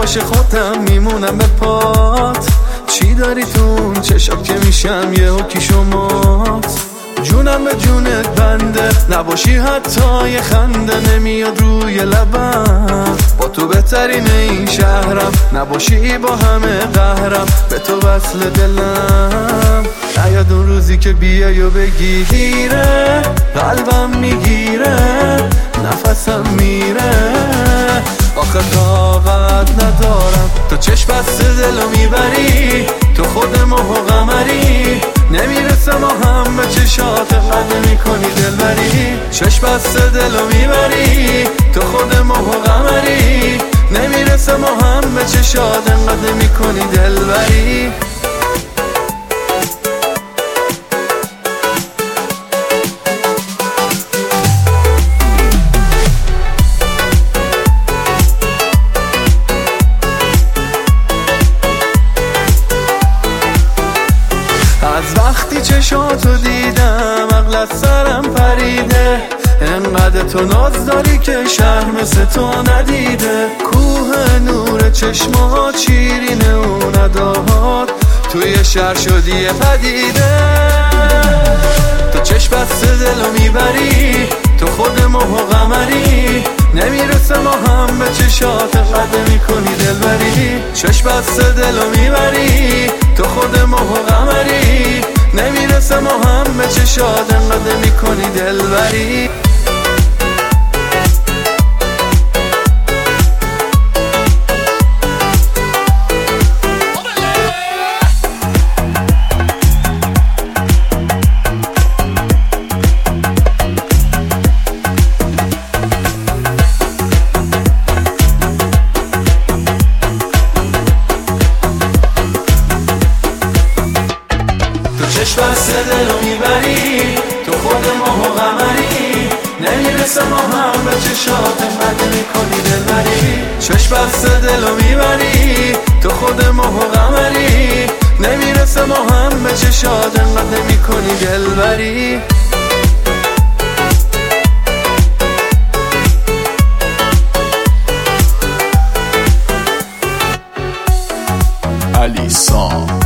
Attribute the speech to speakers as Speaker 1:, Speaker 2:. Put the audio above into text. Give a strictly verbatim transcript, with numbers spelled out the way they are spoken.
Speaker 1: نباشه خودم میمونم به پات. چی داری تو اون چشات که میشم یه حکی شمات؟ جونم به جونت بنده، نباشی حتی یه خنده نمیاد روی لبم. با تو بهترین این شهرم، نباشی با همه قهرم، به تو وصل دلم. نیاد اون روزی که بیای و بگیره، قلبم میگیره، نفسم میره. آخه طاقت ندارم، تو چشم بسته دلو میبری، تو خود ماه و قمری. نمیرسه ما هم به چشات قد میکنی دلبری. چشم بسته دلو میبری، تو خود ماه و قمری. نمیرسه ما هم به چشات قد میکنی دلبری. از وقتی چشاتو دیدم عقل از سرم پریده. انقدر تو ناز داری که شهر مثل تو ندیده. کوه نور چشمات، شیرین اون اداهات، توی شهر شدی پدیده. تو چشم بسته دلو میبری، تو خود ماه و قمری. نمیرسه ما هم به چشات قد میکنی دلبری. چشم بسته دلو میبری، تو خود ماه و قمری. نمیرسه ما هم به چشات قد میکنی دلبری. چشم بسته دلو میبری، تو خود ماه و قمری. نمیرسه ما هم به چشات قد میکنی دلبری. چشم بسته دلو میبری، تو خود ماه و قمری. نمیرسه ما هم به چشات قد میکنی دلبری.
Speaker 2: علی سام